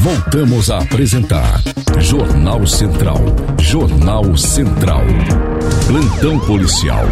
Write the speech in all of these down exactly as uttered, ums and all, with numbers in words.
Voltamos a apresentar Jornal Central. Jornal Central. Plantão policial.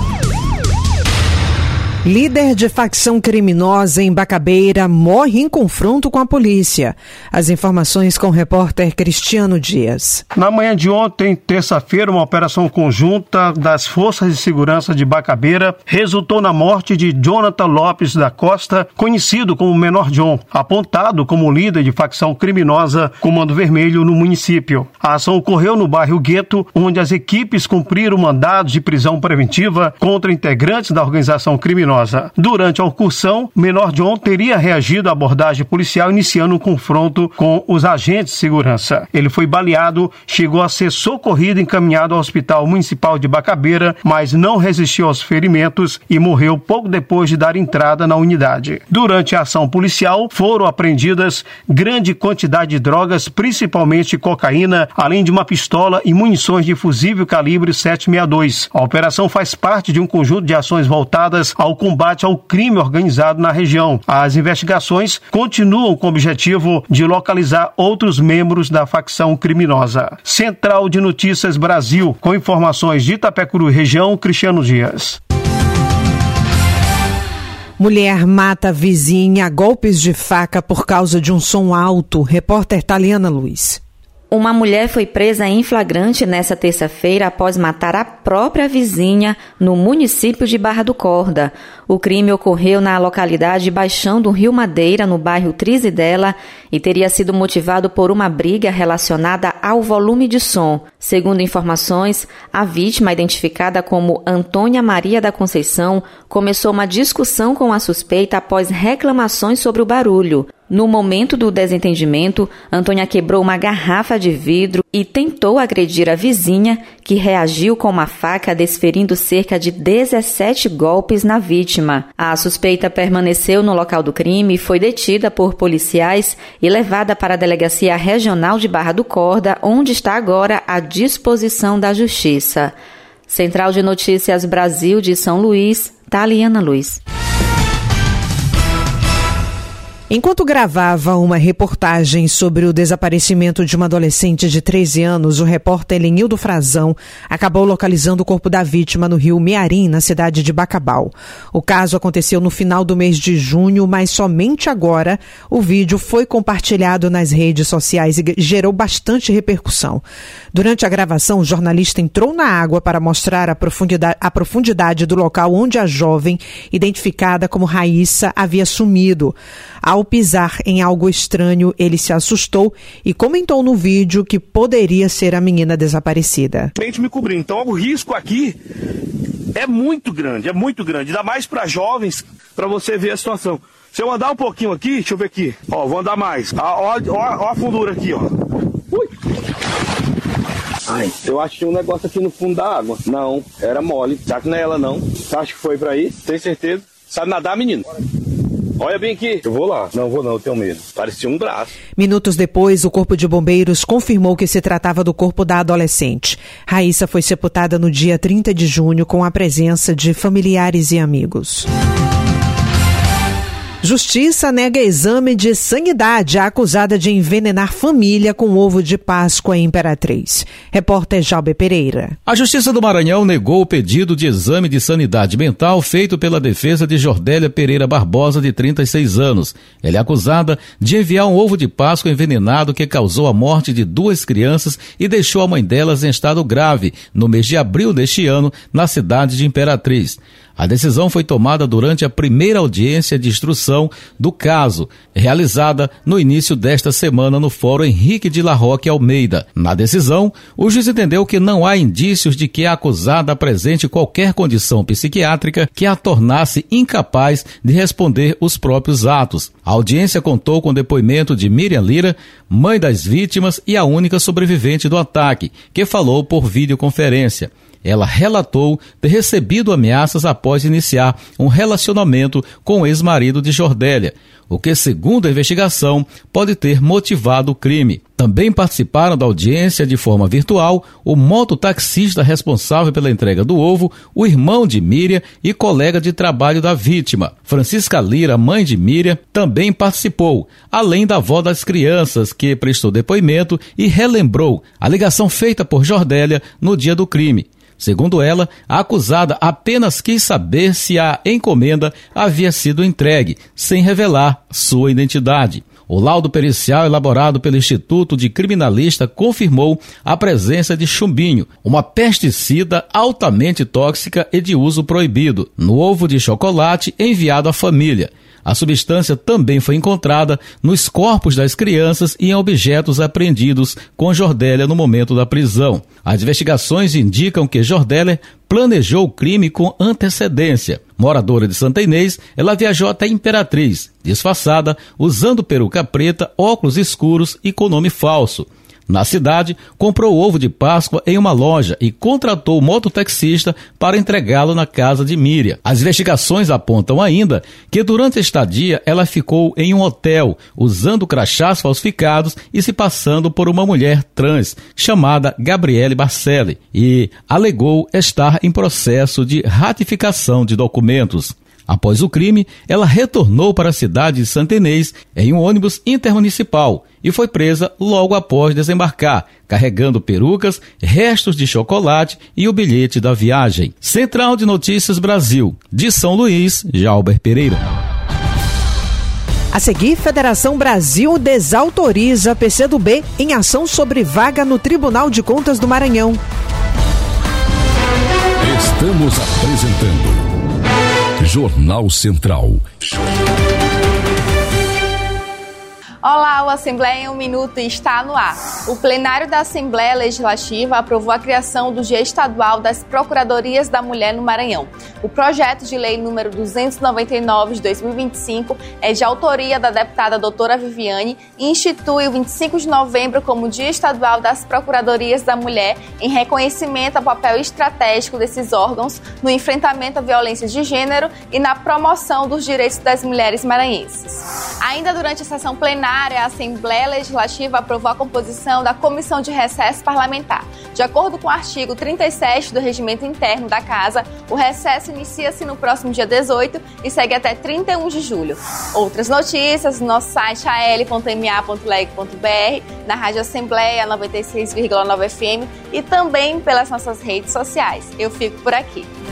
Líder de facção criminosa em Bacabeira morre em confronto com a polícia. As informações com o repórter Cristiano Dias. Na manhã de ontem, terça-feira, uma operação conjunta das Forças de Segurança de Bacabeira resultou na morte de Jonathan Lopes da Costa, conhecido como Menor John, apontado como líder de facção criminosa Comando Vermelho no município. A ação ocorreu no bairro Gueto, onde as equipes cumpriram mandados de prisão preventiva contra integrantes da organização criminosa. Durante a incursão, Menor John teria reagido à abordagem policial, iniciando um confronto com os agentes de segurança. Ele foi baleado, chegou a ser socorrido e encaminhado ao Hospital Municipal de Bacabeira, mas não resistiu aos ferimentos e morreu pouco depois de dar entrada na unidade. Durante a ação policial, foram apreendidas grande quantidade de drogas, principalmente cocaína, além de uma pistola e munições de fusível calibre sete sessenta e dois. A operação faz parte de um conjunto de ações voltadas ao combate ao crime organizado na região. As investigações continuam com o objetivo de localizar outros membros da facção criminosa. Central de Notícias Brasil, com informações de Itapecuru região, Cristiano Dias. Mulher mata vizinha a golpes de faca por causa de um som alto. Repórter Taliana Luiz. Uma mulher foi presa em flagrante nesta terça-feira após matar a própria vizinha no município de Barra do Corda. O crime ocorreu na localidade Baixão do Rio Madeira, no bairro Trizidela, e teria sido motivado por uma briga relacionada ao volume de som. Segundo informações, a vítima, identificada como Antônia Maria da Conceição, começou uma discussão com a suspeita após reclamações sobre o barulho. No momento do desentendimento, Antônia quebrou uma garrafa de vidro e tentou agredir a vizinha, que reagiu com uma faca, desferindo cerca de dezessete golpes na vítima. A suspeita permaneceu no local do crime e foi detida por policiais e levada para a Delegacia Regional de Barra do Corda, onde está agora à disposição da Justiça. Central de Notícias Brasil de São Luís, Taliana Luiz. Enquanto gravava uma reportagem sobre o desaparecimento de uma adolescente de treze anos, o repórter Lenildo Frazão acabou localizando o corpo da vítima no rio Mearim, na cidade de Bacabal. O caso aconteceu no final do mês de junho, mas somente agora o vídeo foi compartilhado nas redes sociais e gerou bastante repercussão. Durante a gravação, o jornalista entrou na água para mostrar a profundidade, a profundidade do local onde a jovem, identificada como Raíssa, havia sumido. Ao pisar em algo estranho, ele se assustou e comentou no vídeo que poderia ser a menina desaparecida. Me cobrir, então o risco aqui é muito grande, é muito grande, ainda mais para jovens, para você ver a situação. Se eu andar um pouquinho aqui, deixa eu ver aqui, ó, vou andar mais, ó, ó, ó a fundura aqui, ó. Ui. Ai, eu acho que tinha um negócio aqui no fundo da água. Não, era mole, já que não é ela não. Você acha que foi pra aí? Tem certeza? Sabe nadar, menino? Olha bem aqui. Eu vou lá. Não vou não, eu tenho medo. Parecia um braço. Minutos depois, o Corpo de Bombeiros confirmou que se tratava do corpo da adolescente. Raíssa foi sepultada no dia trinta de junho com a presença de familiares e amigos. Justiça nega exame de sanidade à acusada de envenenar família com ovo de Páscoa em Imperatriz. Repórter Jalber Pereira. A Justiça do Maranhão negou o pedido de exame de sanidade mental feito pela defesa de Jordélia Pereira Barbosa, de trinta e seis anos. Ela é acusada de enviar um ovo de Páscoa envenenado que causou a morte de duas crianças e deixou a mãe delas em estado grave no mês de abril deste ano, na cidade de Imperatriz. A decisão foi tomada durante a primeira audiência de instrução do caso, realizada no início desta semana no Fórum Henrique de La Roque Almeida. Na decisão, o juiz entendeu que não há indícios de que a acusada apresente qualquer condição psiquiátrica que a tornasse incapaz de responder os próprios atos. A audiência contou com o depoimento de Miriam Lira, mãe das vítimas e a única sobrevivente do ataque, que falou por videoconferência. Ela relatou ter recebido ameaças após iniciar um relacionamento com o ex-marido de Jordélia, o que, segundo a investigação, pode ter motivado o crime. Também participaram da audiência de forma virtual o mototaxista responsável pela entrega do ovo, o irmão de Miriam e colega de trabalho da vítima. Francisca Lira, mãe de Miriam, também participou, além da avó das crianças, que prestou depoimento e relembrou a ligação feita por Jordélia no dia do crime. Segundo ela, a acusada apenas quis saber se a encomenda havia sido entregue, sem revelar sua identidade. O laudo pericial elaborado pelo Instituto de Criminalista confirmou a presença de chumbinho, uma pesticida altamente tóxica e de uso proibido, no ovo de chocolate enviado à família. A substância também foi encontrada nos corpos das crianças e em objetos apreendidos com Jordélia no momento da prisão. As investigações indicam que Jordélia planejou o crime com antecedência. Moradora de Santa Inês, ela viajou até Imperatriz, disfarçada, usando peruca preta, óculos escuros e com nome falso. Na cidade, comprou ovo de Páscoa em uma loja e contratou o mototaxista para entregá-lo na casa de Miriam. As investigações apontam ainda que durante a estadia ela ficou em um hotel, usando crachás falsificados e se passando por uma mulher trans, chamada Gabriele Barcelli, e alegou estar em processo de ratificação de documentos. Após o crime, ela retornou para a cidade de Santa Inês em um ônibus intermunicipal e foi presa logo após desembarcar, carregando perucas, restos de chocolate e o bilhete da viagem. Central de Notícias Brasil, de São Luís, Jalber Pereira. A seguir, Federação Brasil desautoriza P C do B em ação sobre vaga no Tribunal de Contas do Maranhão. Estamos apresentando Jornal Central. Olá, o Assembleia em um Minuto está no ar. O plenário da Assembleia Legislativa aprovou a criação do Dia Estadual das Procuradorias da Mulher no Maranhão. O projeto de lei número duzentos e noventa e nove de dois mil e vinte e cinco é de autoria da deputada doutora Viviane e institui o vinte e cinco de novembro como Dia Estadual das Procuradorias da Mulher em reconhecimento ao papel estratégico desses órgãos no enfrentamento à violência de gênero e na promoção dos direitos das mulheres maranhenses. Ainda durante a sessão plenária, a Assembleia Legislativa aprovou a composição da Comissão de Recesso Parlamentar. De acordo com o artigo trinta e sete do Regimento Interno da Casa, o recesso inicia-se no próximo dia dezoito e segue até trinta e um de julho. Outras notícias no nosso site a l ponto m a ponto leg ponto b r, na Rádio Assembleia noventa e seis vírgula nove F M e também pelas nossas redes sociais. Eu fico por aqui.